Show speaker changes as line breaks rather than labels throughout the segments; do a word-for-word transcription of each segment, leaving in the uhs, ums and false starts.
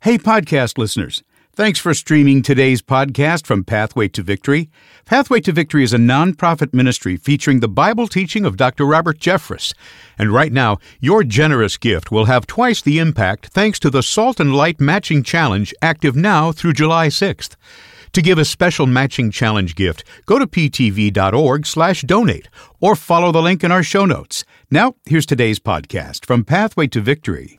Hey, podcast listeners. Thanks for streaming today's podcast from Pathway to Victory. Pathway to Victory is a nonprofit ministry featuring the Bible teaching of Doctor Robert Jeffress. And right now, your generous gift will have twice the impact thanks to the Salt and Light Matching Challenge active now through July sixth. To give a special matching challenge gift, go to ptv.org slash donate or follow the link in our show notes. Now, here's today's podcast from Pathway to Victory.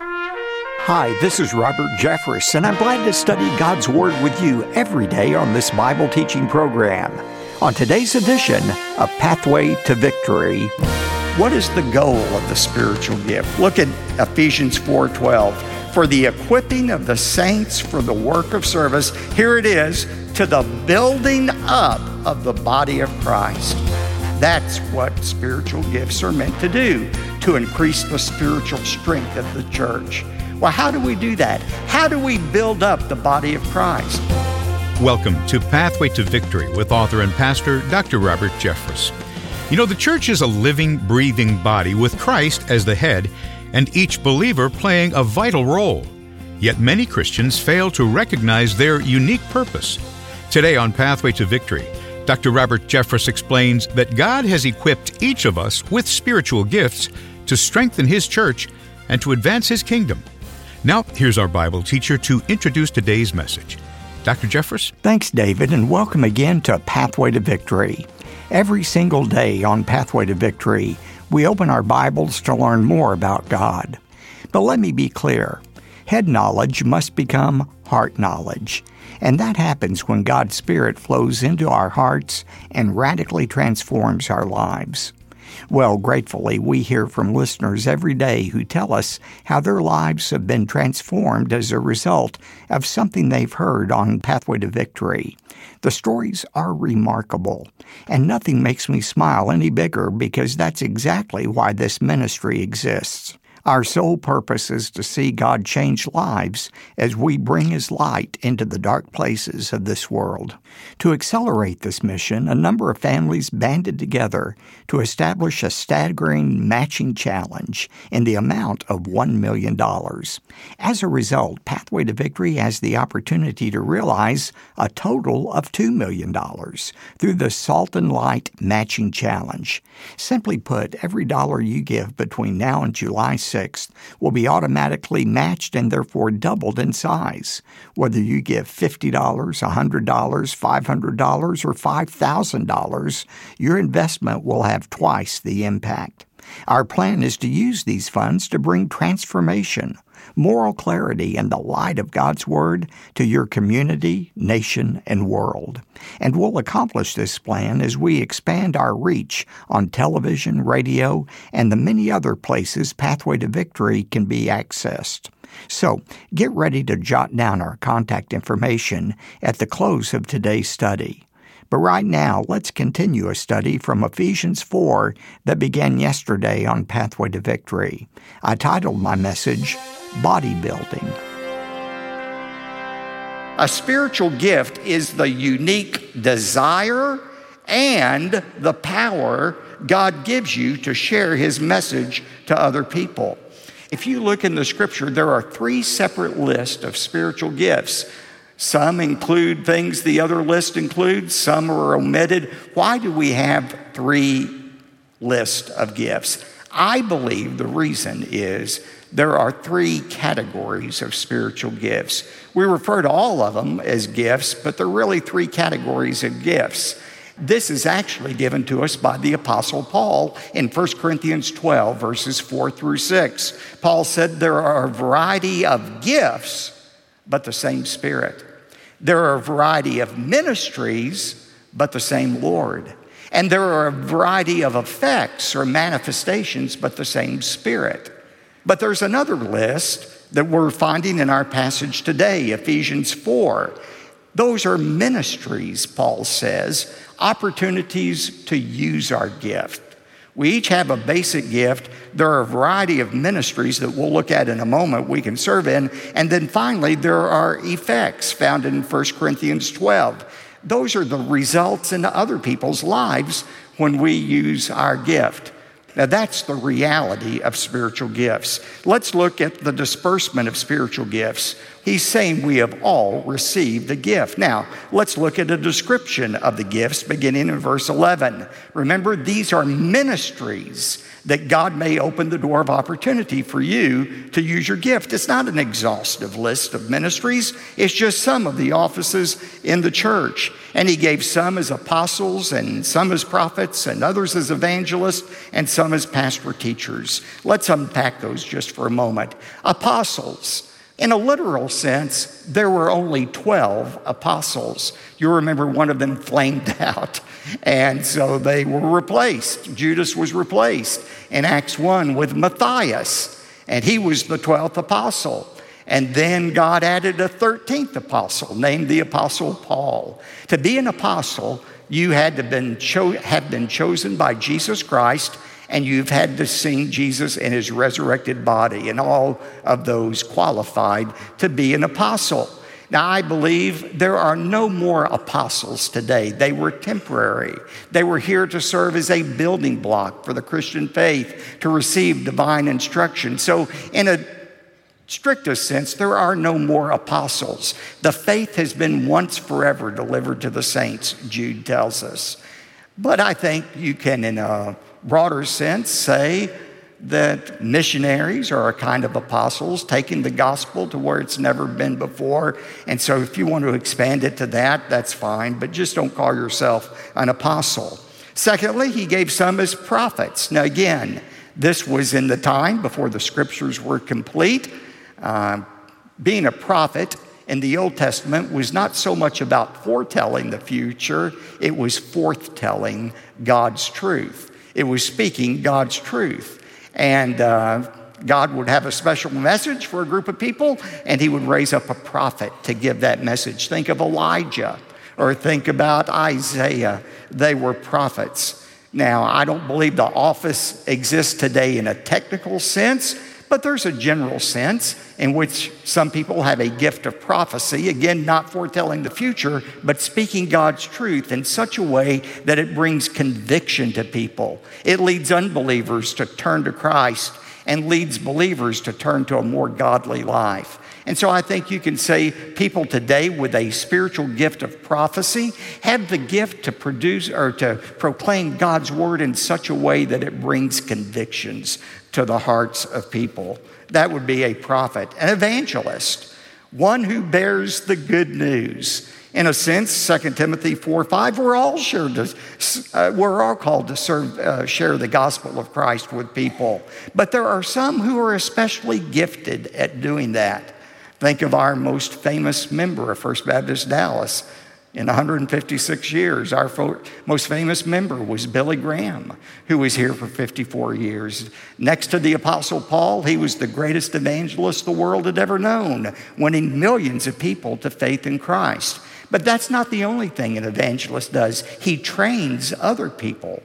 Hi, this is Robert Jeffress, and I'm glad to study God's Word with you every day on this Bible teaching program. On today's edition of Pathway to Victory, what is the goal of the spiritual gift? Look at Ephesians four twelve. For the equipping of the saints for the work of service, here it is, to the building up of the body of Christ. That's what spiritual gifts are meant to do, to increase the spiritual strength of the church. Well, how do we do that? How do we build up the body of Christ?
Welcome to Pathway to Victory with author and pastor Doctor Robert Jeffress. You know, the church is a living, breathing body with Christ as the head and each believer playing a vital role. Yet many Christians fail to recognize their unique purpose. Today on Pathway to Victory, Doctor Robert Jeffress explains that God has equipped each of us with spiritual gifts to strengthen His church and to advance His kingdom. Now, here's our Bible teacher to introduce today's message. Doctor Jeffress?
Thanks, David, and welcome again to Pathway to Victory. Every single day on Pathway to Victory, we open our Bibles to learn more about God. But let me be clear. Head knowledge must become heart knowledge. And that happens when God's Spirit flows into our hearts and radically transforms our lives. Well, gratefully, we hear from listeners every day who tell us how their lives have been transformed as a result of something they've heard on Pathway to Victory. The stories are remarkable, and nothing makes me smile any bigger because that's exactly why this ministry exists. Our sole purpose is to see God change lives as we bring His light into the dark places of this world. To accelerate this mission, a number of families banded together to establish a staggering matching challenge in the amount of one million dollars. As a result, Pathway to Victory has the opportunity to realize a total of two million dollars through the Salt and Light Matching Challenge. Simply put, every dollar you give between now and July sixth will be automatically matched and therefore doubled in size. Whether you give fifty dollars, one hundred dollars, five hundred dollars, or five thousand dollars, your investment will have twice the impact. Our plan is to use these funds to bring transformation, moral clarity, and the light of God's Word to your community, nation, and world. And we'll accomplish this plan as we expand our reach on television, radio, and the many other places Pathway to Victory can be accessed. So, get ready to jot down our contact information at the close of today's study. But right now, let's continue a study from Ephesians four that began yesterday on Pathway to Victory. I titled my message, Bodybuilding. A spiritual gift is the unique desire and the power God gives you to share His message to other people. If you look in the Scripture, there are three separate lists of spiritual gifts. Some include things the other list includes, some are omitted. Why do we have three lists of gifts? I believe the reason is there are three categories of spiritual gifts. We refer to all of them as gifts, but there are really three categories of gifts. This is actually given to us by the Apostle Paul in First Corinthians twelve, verses four through six. Paul said there are a variety of gifts, but the same Spirit. There are a variety of ministries, but the same Lord. And there are a variety of effects or manifestations, but the same Spirit. But there's another list that we're finding in our passage today, Ephesians four. Those are ministries, Paul says, opportunities to use our gift. We each have a basic gift. There are a variety of ministries that we'll look at in a moment we can serve in. And then finally, there are effects found in First Corinthians twelve. Those are the results in other people's lives when we use our gift. Now, that's the reality of spiritual gifts. Let's look at the disbursement of spiritual gifts. He's saying we have all received a gift. Now, let's look at a description of the gifts beginning in verse eleven. Remember, these are ministries that God may open the door of opportunity for you to use your gift. It's not an exhaustive list of ministries. It's just some of the offices in the church. And he gave some as apostles, and some as prophets, and others as evangelists, and some as pastor teachers. Let's unpack those just for a moment. Apostles. In a literal sense, there were only twelve apostles. You remember one of them flamed out, and so they were replaced. Judas was replaced in Acts one with Matthias, and he was the twelfth apostle. And then God added a thirteenth apostle, named the Apostle Paul. To be an apostle, you had to been cho- have been chosen by Jesus Christ, and you've had to see Jesus in his resurrected body, and all of those qualified to be an apostle. Now, I believe there are no more apostles today. They were temporary. They were here to serve as a building block for the Christian faith, to receive divine instruction. So in a strictest sense, there are no more apostles. The faith has been once forever delivered to the saints, Jude tells us. But I think you can, in a broader sense, say that missionaries are a kind of apostles, taking the gospel to where it's never been before. And so if you want to expand it to that, that's fine, but just don't call yourself an apostle. Secondly, he gave some as prophets. Now again, this was in the time before the scriptures were complete. Uh, being a prophet in the Old Testament was not so much about foretelling the future, it was forthtelling God's truth. It was speaking God's truth. And uh, God would have a special message for a group of people, and he would raise up a prophet to give that message. Think of Elijah, or think about Isaiah. They were prophets. Now, I don't believe the office exists today in a technical sense, but there's a general sense in which some people have a gift of prophecy, again, not foretelling the future, but speaking God's truth in such a way that it brings conviction to people. It leads unbelievers to turn to Christ and leads believers to turn to a more godly life. And so I think you can say people today with a spiritual gift of prophecy have the gift to produce or to proclaim God's word in such a way that it brings convictions to the hearts of people. That would be a prophet, an evangelist, one who bears the good news. In a sense, Second Timothy four five, we're all sure to, uh, we're all called to serve, uh, share the gospel of Christ with people. But there are some who are especially gifted at doing that. Think of our most famous member of First Baptist Dallas. In one hundred fifty-six years, our fo- most famous member was Billy Graham, who was here for fifty-four years. Next to the Apostle Paul, he was the greatest evangelist the world had ever known, winning millions of people to faith in Christ. But that's not the only thing an evangelist does. He trains other people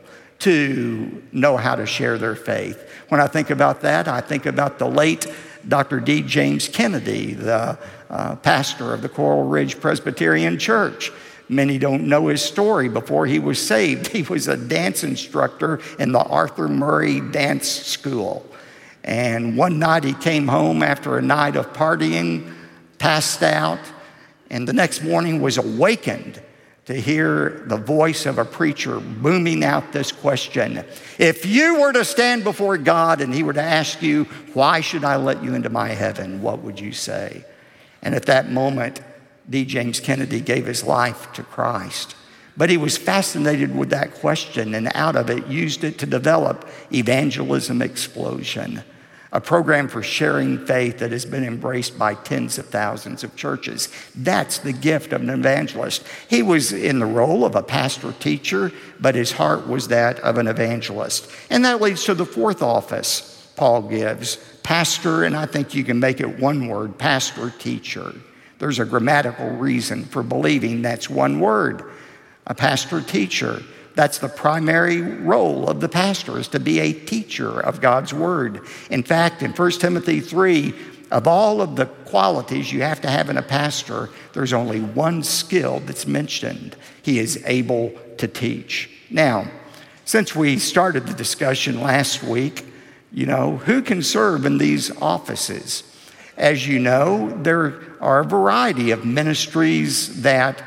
to know how to share their faith. When I think about that, I think about the late Doctor D. James Kennedy, the uh, pastor of the Coral Ridge Presbyterian Church. Many don't know his story. Before he was saved, he was a dance instructor in the Arthur Murray Dance School. And one night he came home after a night of partying, passed out, and the next morning was awakened to hear the voice of a preacher booming out this question. If you were to stand before God and he were to ask you, why should I let you into my heaven? What would you say? And at that moment, D. James Kennedy gave his life to Christ. But he was fascinated with that question, and out of it used it to develop Evangelism Explosion, a program for sharing faith that has been embraced by tens of thousands of churches. That's the gift of an evangelist. He was in the role of a pastor teacher, but his heart was that of an evangelist. And that leads to the fourth office Paul gives, pastor, and I think you can make it one word, pastor teacher. There's a grammatical reason for believing that's one word, a pastor teacher. That's the primary role of the pastor, is to be a teacher of God's word. In fact, in First Timothy three, of all of the qualities you have to have in a pastor, there's only one skill that's mentioned. He is able to teach. Now, since we started the discussion last week, you know, who can serve in these offices? As you know, there are a variety of ministries that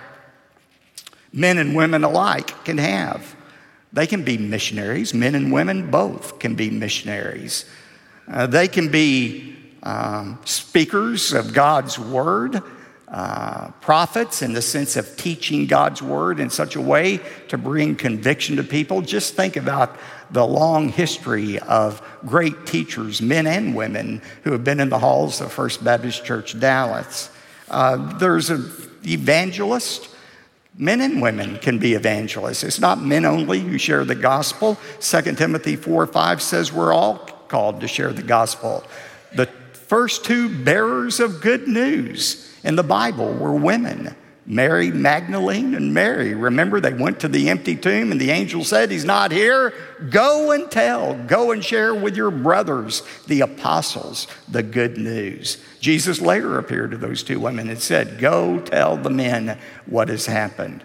men and women alike can have. They can be missionaries. Men and women both can be missionaries. Uh, they can be um, speakers of God's word, uh, prophets in the sense of teaching God's word in such a way to bring conviction to people. Just think about the long history of great teachers, men and women, who have been in the halls of First Baptist Church, Dallas. Uh, there's an evangelist. Men and women can be evangelists. It's not men only who share the gospel. Second Timothy four five says we're all called to share the gospel. The first two bearers of good news in the Bible were women, Mary Magdalene and Mary. Remember, they went to the empty tomb and the angel said, he's not here. Go and tell, go and share with your brothers, the apostles, the good news. Jesus later appeared to those two women and said, go tell the men what has happened.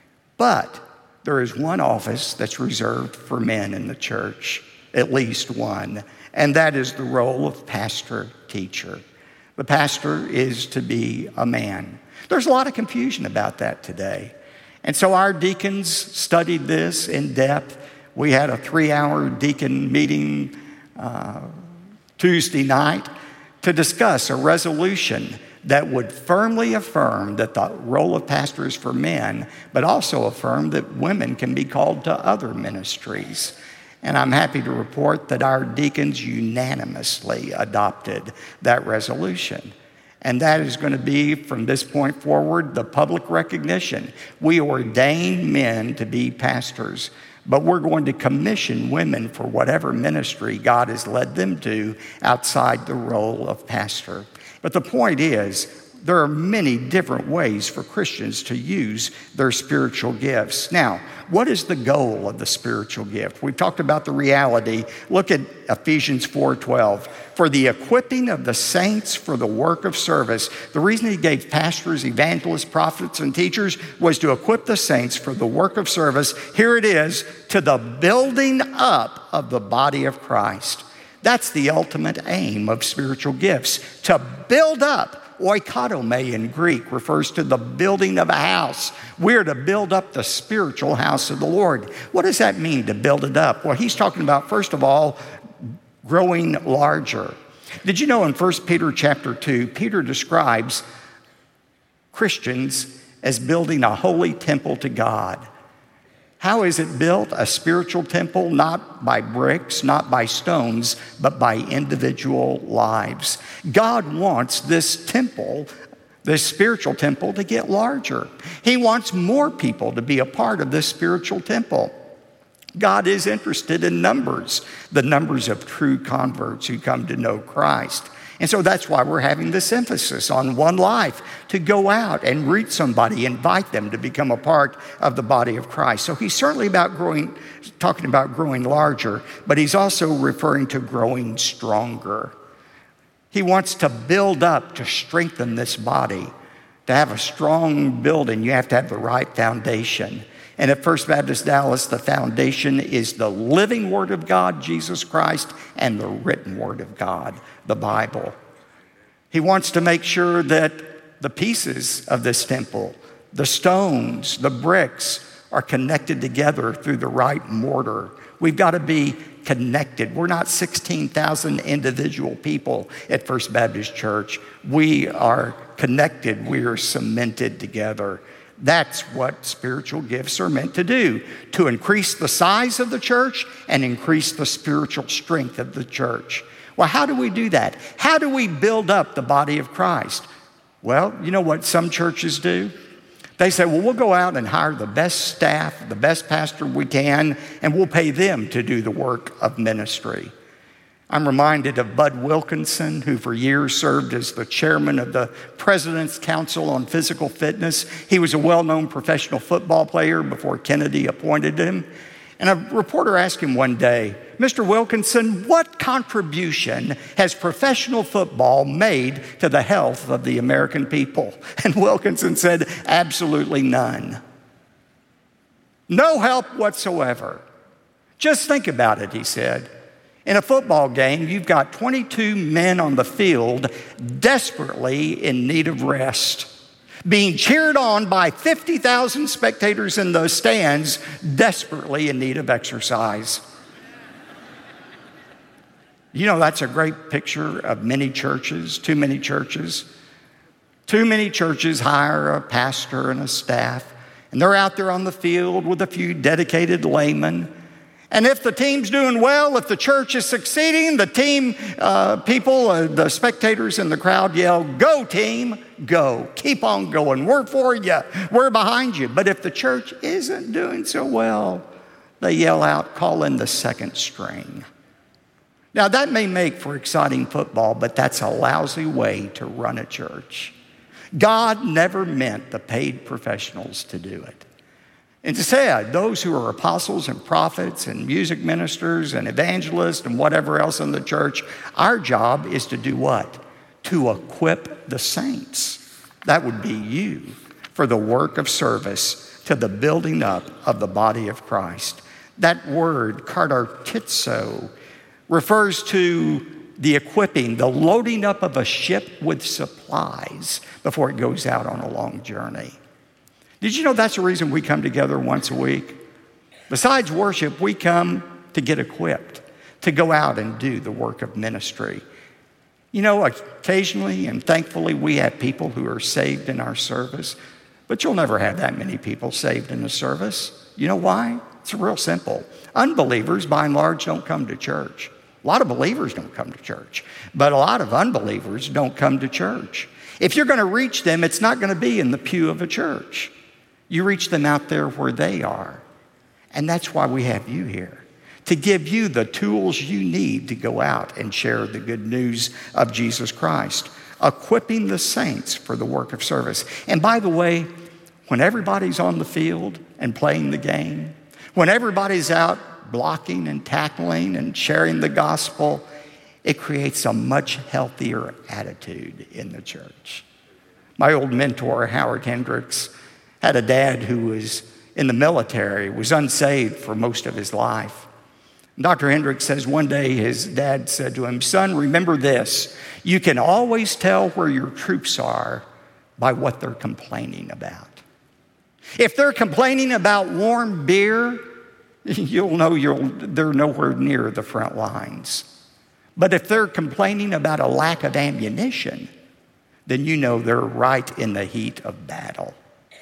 But there is one office that's reserved for men in the church, at least one, and that is the role of pastor teacher. The pastor is to be a man. There's a lot of confusion about that today. And so our deacons studied this in depth. We had a three-hour deacon meeting uh, Tuesday night to discuss a resolution that would firmly affirm that the role of pastor is for men, but also affirm that women can be called to other ministries. And I'm happy to report that our deacons unanimously adopted that resolution. And that is going to be, from this point forward, the public recognition. We ordain men to be pastors, but we're going to commission women for whatever ministry God has led them to outside the role of pastor. But the point is, there are many different ways for Christians to use their spiritual gifts. Now, what is the goal of the spiritual gift? We've talked about the reality. Look at Ephesians four twelve. For the equipping of the saints for the work of service. The reason he gave pastors, evangelists, prophets, and teachers was to equip the saints for the work of service. Here it is, to the building up of the body of Christ. That's the ultimate aim of spiritual gifts, to build up. Oikotome in Greek refers to the building of a house. We're to build up the spiritual house of the Lord. What does that mean, to build it up? Well, he's talking about, first of all, growing larger. Did you know in First Peter chapter two, Peter describes Christians as building a holy temple to God? How is it built? A spiritual temple, not by bricks, not by stones, but by individual lives. God wants this temple, this spiritual temple, to get larger. He wants more people to be a part of this spiritual temple. God is interested in numbers, the numbers of true converts who come to know Christ. And so that's why we're having this emphasis on one life, to go out and reach somebody, invite them to become a part of the body of Christ. So he's certainly about growing, talking about growing larger, but he's also referring to growing stronger. He wants to build up, to strengthen this body. To have a strong building, you have to have the right foundation. And at First Baptist Dallas, the foundation is the living Word of God, Jesus Christ, and the written Word of God, the Bible. He wants to make sure that the pieces of this temple, the stones, the bricks, are connected together through the right mortar. We've got to be connected. We're not sixteen thousand individual people at First Baptist Church. We are connected. We are cemented together. That's what spiritual gifts are meant to do, to increase the size of the church and increase the spiritual strength of the church. Well, how do we do that? How do we build up the body of Christ? Well, you know what some churches do? They say, well, we'll go out and hire the best staff, the best pastor we can, and we'll pay them to do the work of ministry. I'm reminded of Bud Wilkinson, who for years served as the chairman of the President's Council on Physical Fitness. He was a well-known professional football player before Kennedy appointed him. And a reporter asked him one day, Mister Wilkinson, what contribution has professional football made to the health of the American people? And Wilkinson said, absolutely none. No help whatsoever. Just think about it, he said. In a football game, you've got twenty-two men on the field desperately in need of rest, being cheered on by fifty thousand spectators in the stands desperately in need of exercise. You know, that's a great picture of many churches, too many churches. Too many churches hire a pastor and a staff, and they're out there on the field with a few dedicated laymen. And if the team's doing well, if the church is succeeding, the team uh, people, uh, the spectators in the crowd yell, "Go team, go. Keep on going. We're for you. We're behind you." But if the church isn't doing so well, they yell out, "Call in the second string." Now that may make for exciting football, but that's a lousy way to run a church. God never meant the paid professionals to do it. Instead, those who are apostles and prophets and music ministers and evangelists and whatever else in the church, our job is to do what? To equip the saints. That would be you for the work of service to the building up of the body of Christ. That word, katartizo, refers to the equipping, the loading up of a ship with supplies before it goes out on a long journey. Did you know that's the reason we come together once a week? Besides worship, we come to get equipped, to go out and do the work of ministry. You know, occasionally and thankfully we have people who are saved in our service, but you'll never have that many people saved in the service. You know why? It's real simple. Unbelievers, by and large, don't come to church. A lot of believers don't come to church, but a lot of unbelievers don't come to church. If you're going to reach them, it's not going to be in the pew of a church. You reach them out there where they are. And that's why we have you here, to give you the tools you need to go out and share the good news of Jesus Christ, equipping the saints for the work of service. And by the way, when everybody's on the field and playing the game, when everybody's out blocking and tackling and sharing the gospel, it creates a much healthier attitude in the church. My old mentor, Howard Hendricks, had a dad who was in the military, was unsaved for most of his life. Doctor Hendricks says one day his dad said to him, "Son, remember this, you can always tell where your troops are by what they're complaining about. If they're complaining about warm beer, you'll know you'll, they're nowhere near the front lines. But if they're complaining about a lack of ammunition, then you know they're right in the heat of battle."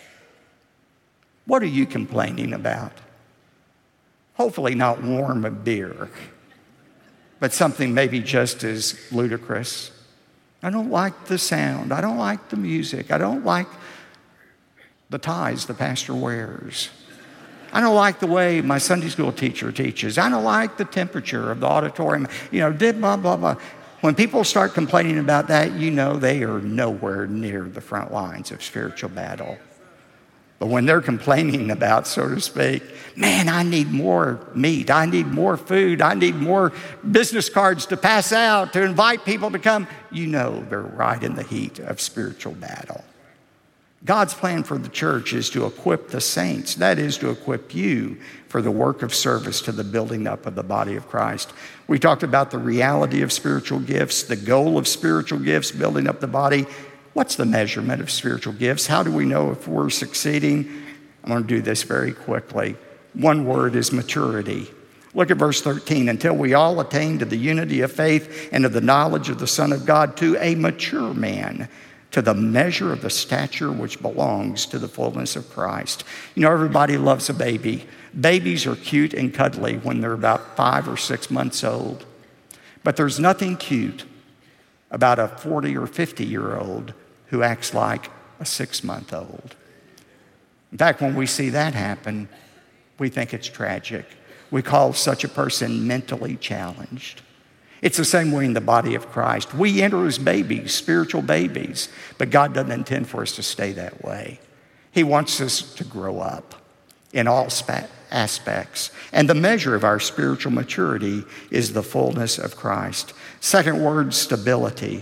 What are you complaining about? Hopefully not warm beer, but something maybe just as ludicrous. I don't like the sound. I don't like the music. I don't like the ties the pastor wears. I don't like the way my Sunday school teacher teaches. I don't like the temperature of the auditorium. You know, did blah, blah, blah. When people start complaining about that, you know they are nowhere near the front lines of spiritual battle. But when they're complaining about, so to speak, man, I need more meat. I need more food. I need more business cards to pass out, to invite people to come. You know they're right in the heat of spiritual battle. God's plan for the church is to equip the saints. That is to equip you for the work of service to the building up of the body of Christ. We talked about the reality of spiritual gifts, the goal of spiritual gifts, building up the body. What's the measurement of spiritual gifts? How do we know if we're succeeding? I'm going to do this very quickly. One word is maturity. Look at verse thirteen. Until we all attain to the unity of faith and to the knowledge of the Son of God, to a mature man, to the measure of the stature which belongs to the fullness of Christ. You know, everybody loves a baby. Babies are cute and cuddly when they're about five or six months old. But there's nothing cute about a forty or fifty-year-old who acts like a six-month-old. In fact, when we see that happen, we think it's tragic. We call such a person mentally challenged. It's the same way in the body of Christ. We enter as babies, spiritual babies, but God doesn't intend for us to stay that way. He wants us to grow up in all spa- aspects. And the measure of our spiritual maturity is the fullness of Christ. Second word, stability.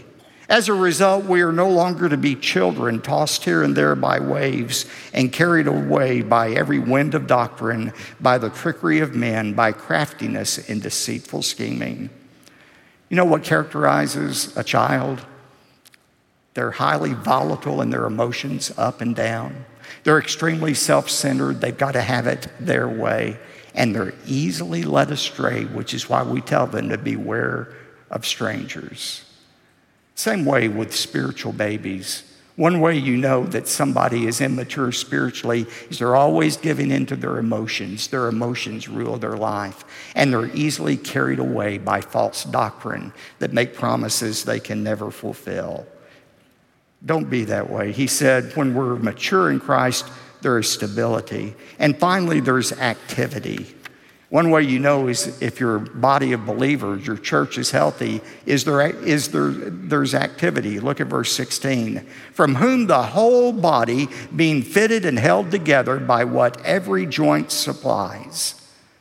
As a result, we are no longer to be children tossed here and there by waves and carried away by every wind of doctrine, by the trickery of men, by craftiness and deceitful scheming. You know what characterizes a child? They're highly volatile in their emotions, up and down. They're extremely self-centered. They've got to have it their way. And they're easily led astray, which is why we tell them to beware of strangers. Same way with spiritual babies. One way you know that somebody is immature spiritually is they're always giving into their emotions. Their emotions rule their life. And they're easily carried away by false doctrine that make promises they can never fulfill. Don't be that way. He said, when we're mature in Christ, there is stability. And finally, there's activity. One way you know is if your body of believers, your church is healthy, is there, is there, there's activity. Look at verse sixteen. From whom the whole body being fitted and held together by what every joint supplies.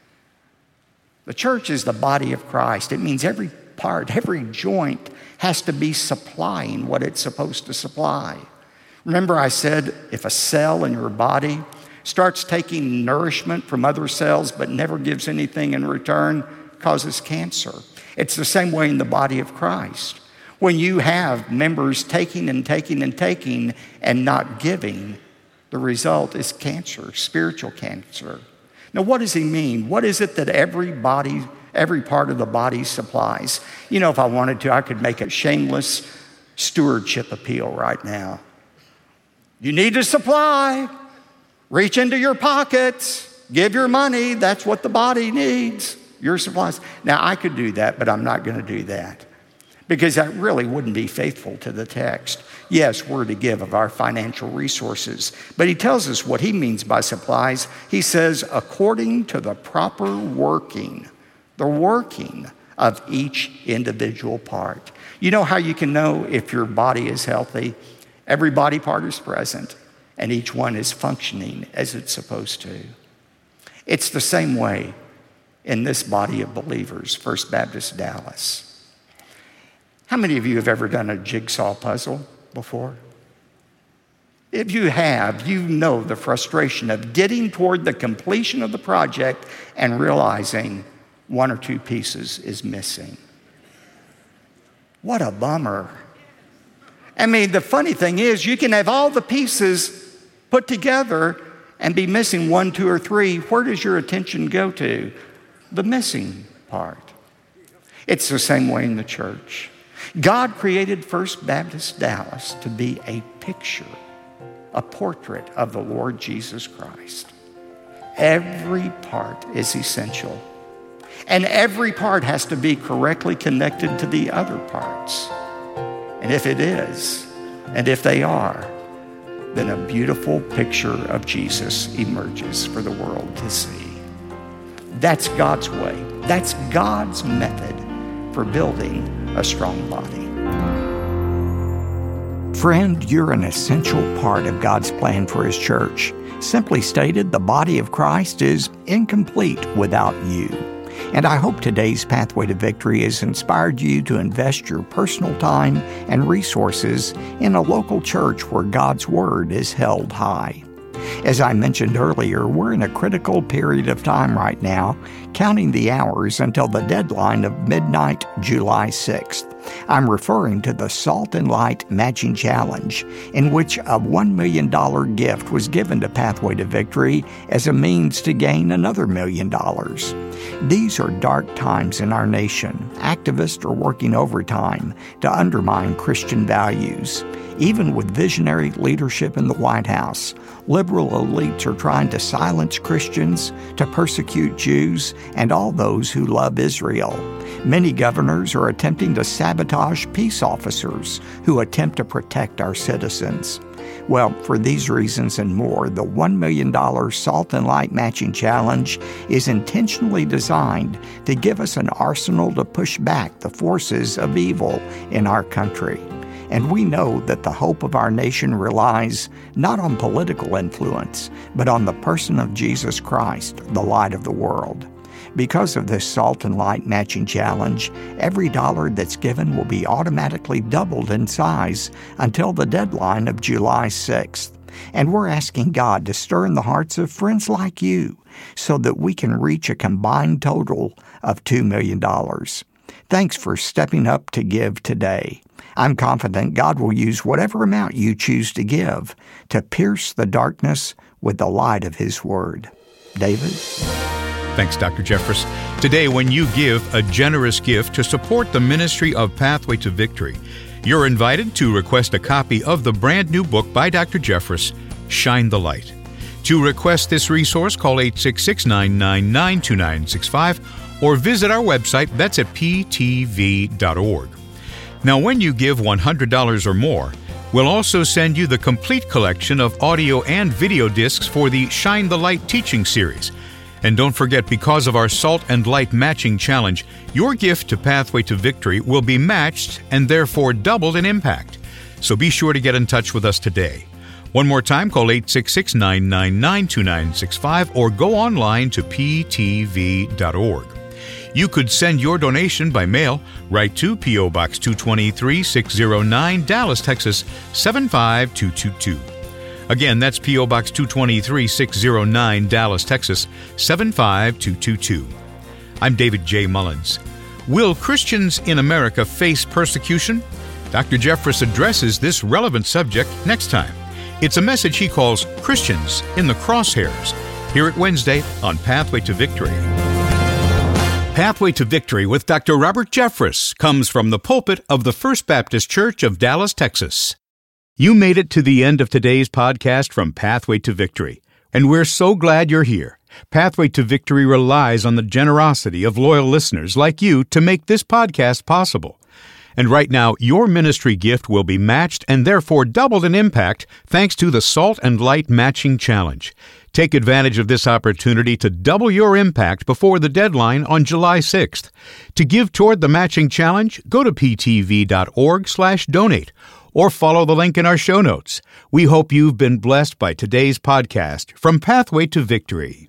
The church is the body of Christ. It means every part, every joint has to be supplying what it's supposed to supply. Remember I said if a cell in your body starts taking nourishment from other cells but never gives anything in return, causes cancer. It's the same way in the body of Christ. When you have members taking and taking and taking and not giving, the result is cancer, spiritual cancer. Now, what does he mean? What is it that every body, every part of the body supplies? You know, if I wanted to, I could make a shameless stewardship appeal right now. You need to supply. Reach into your pockets, give your money. That's what the body needs, your supplies. Now, I could do that, but I'm not going to do that because that really wouldn't be faithful to the text. Yes, we're to give of our financial resources, but he tells us what he means by supplies. He says, according to the proper working, the working of each individual part. You know how you can know if your body is healthy? Every body part is present. And each one is functioning as it's supposed to. It's the same way in this body of believers, First Baptist Dallas. How many of you have ever done a jigsaw puzzle before? If you have, you know the frustration of getting toward the completion of the project and realizing one or two pieces is missing. What a bummer. I mean, the funny thing is you can have all the pieces put together and be missing one, two, or three. Where does your attention go to? The missing part. It's the same way in the church. God created First Baptist Dallas to be a picture, a portrait of the Lord Jesus Christ. Every part is essential. And every part has to be correctly connected to the other parts. And if it is, and if they are, then a beautiful picture of Jesus emerges for the world to see. That's God's way. That's God's method for building a strong body.
Friend, you're an essential part of God's plan for His church. Simply stated, the body of Christ is incomplete without you. And I hope today's Pathway to Victory has inspired you to invest your personal time and resources in a local church where God's Word is held high. As I mentioned earlier, we're in a critical period of time right now, counting the hours until the deadline of midnight, July sixth. I'm referring to the Salt and Light Matching Challenge, in which a one million dollars gift was given to Pathway to Victory as a means to gain another million dollars. These are dark times in our nation. Activists are working overtime to undermine Christian values. Even with visionary leadership in the White House, liberal elites are trying to silence Christians, to persecute Jews, and all those who love Israel. Many governors are attempting to sabotage peace officers who attempt to protect our citizens. Well, for these reasons and more, the one million dollars Salt and Light Matching Challenge is intentionally designed to give us an arsenal to push back the forces of evil in our country. And we know that the hope of our nation relies not on political influence, but on the person of Jesus Christ, the light of the world.
Because of this Salt and Light Matching Challenge, every dollar that's given will be automatically doubled in size until the deadline of July sixth. And we're asking God to stir in the hearts of friends like you so that we can reach a combined total of two million dollars. Thanks for stepping up to give today. I'm confident God will use whatever amount you choose to give to pierce the darkness with the light of His Word. David?
Thanks, Doctor Jeffress. Today, when you give a generous gift to support the ministry of Pathway to Victory, you're invited to request a copy of the brand new book by Doctor Jeffress, Shine the Light. To request this resource, call eight six six, nine nine nine, two nine six five or visit our website, that's at p t v dot org. Now, when you give one hundred dollars or more, we'll also send you the complete collection of audio and video discs for the Shine the Light teaching series. And don't forget, because of our Salt and Light Matching Challenge, your gift to Pathway to Victory will be matched and therefore doubled in impact. So be sure to get in touch with us today. One more time, call eight six six, nine nine nine, two nine six five or go online to p t v dot org. You could send your donation by mail right to P O. Box two twenty-three, six oh nine, Dallas, Texas, seven five two two two. Again, that's P O. Box two twenty-three, six oh nine, Dallas, Texas, seven five two two two. I'm David J. Mullins. Will Christians in America face persecution? Doctor Jeffress addresses this relevant subject next time. It's a message he calls Christians in the Crosshairs. Hear it Wednesday on Pathway to Victory. Pathway to Victory with Doctor Robert Jeffress comes from the pulpit of the First Baptist Church of Dallas, Texas. You made it to the end of today's podcast from Pathway to Victory, and we're so glad you're here. Pathway to Victory relies on the generosity of loyal listeners like you to make this podcast possible. And right now, your ministry gift will be matched and therefore doubled in impact thanks to the Salt and Light Matching Challenge. Take advantage of this opportunity to double your impact before the deadline on July sixth. To give toward the matching challenge, go to p t v dot org slash donate or follow the link in our show notes. We hope you've been blessed by today's podcast from Pathway to Victory.